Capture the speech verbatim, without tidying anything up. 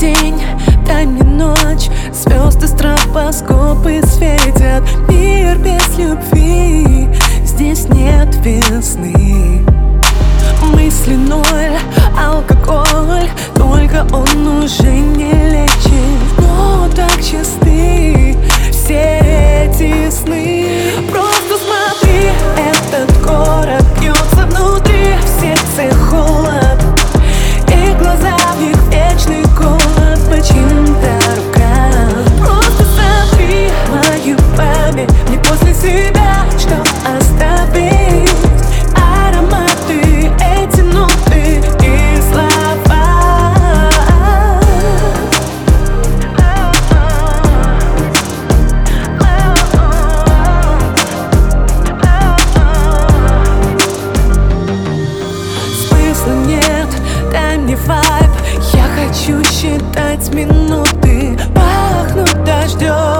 день, дай мне ночь. Звезды стробоскопы светят. Мир без любви, здесь нет весны. Мысли ноль, алкоголь, только он уже не лечит. Но так чисты все эти сны. Просто смотри, этот город бьется внутри, в сердце холод, и глаза в них вечный голод по чьим-то рукам. Просто смотри мою память, не после себя, что оставить. Ароматы, эти ноты и слова. Смысла нет, дай мне вайб. Я хочу считать минуты, пахнут дождем.